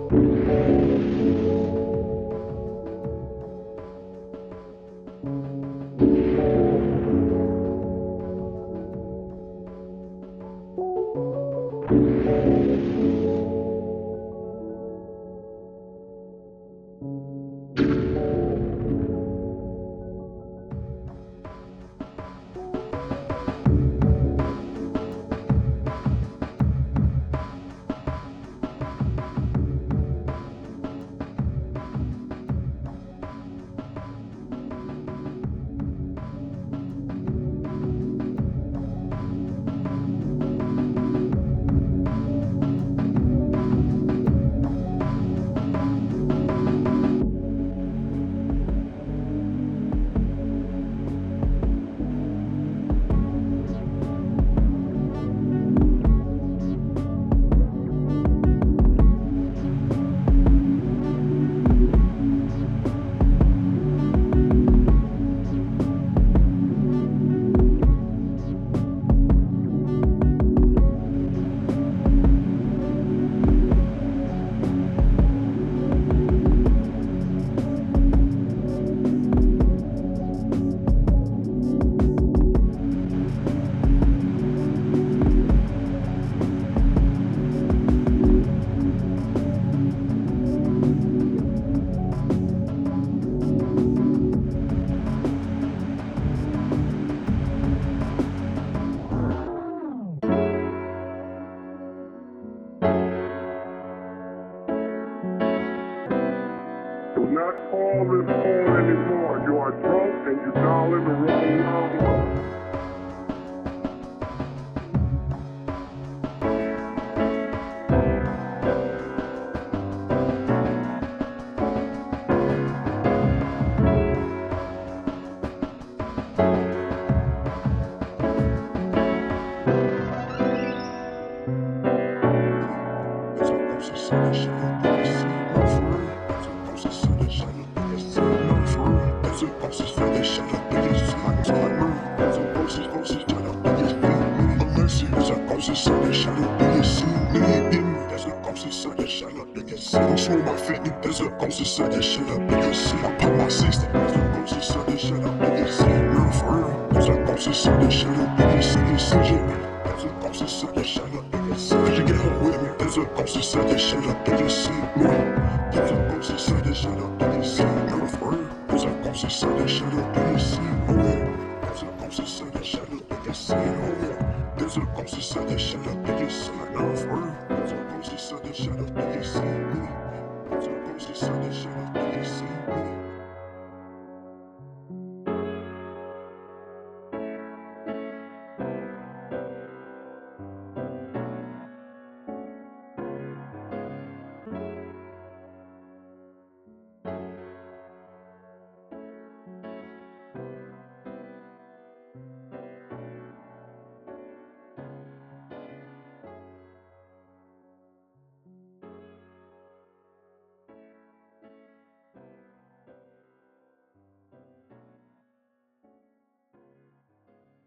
Do not call this phone anymore. You are drunk and you dialing the wrong number. I'm smoking my 50, there's a ghost inside that shit up, nigga. See, I pop my 60, there's a ghost inside that shit up, nigga. See, real for real, there's a ghost inside that shit up, nigga. See, there's a ghost inside that shit up, nigga. See, could you get home with me? There's a ghost inside that shit up, nigga. See, there's a ghost inside that shit up, nigga. See, real for real, there's a ghost inside that shit up, nigga. See, there's a ghost inside that shit up, nigga. See, there's a ghost inside that shit up, nigga. See, real for real, there's a ghost inside that shit up, nigga. See, there's a ghost inside that shit up, nigga. See me.